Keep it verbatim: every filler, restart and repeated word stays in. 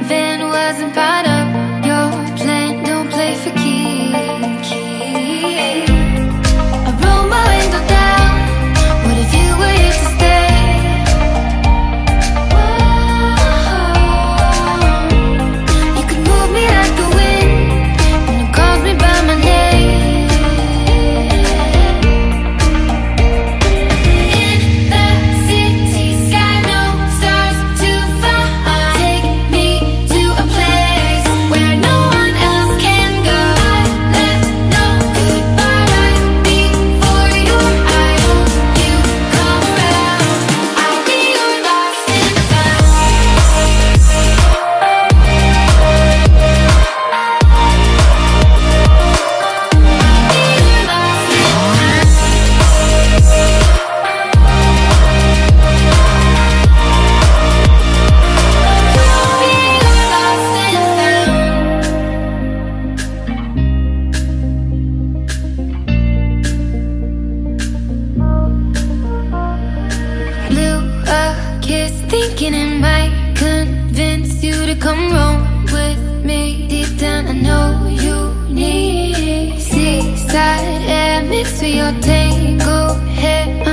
van wasn't part of your plan. Don't play for keeps. I roll my window down. What if you were here to stay? Whoa. You could move me like the wind when it calls me by my name. In the city sky, no stars to find. Take me to a place where no one else can go. I left no goodbye right before your eyes. You come around, I'll be your lost and found. Blew a kiss, thinking it might convince you to come roam with me. Deep down, I know you need seaside air mixed with your tango hair.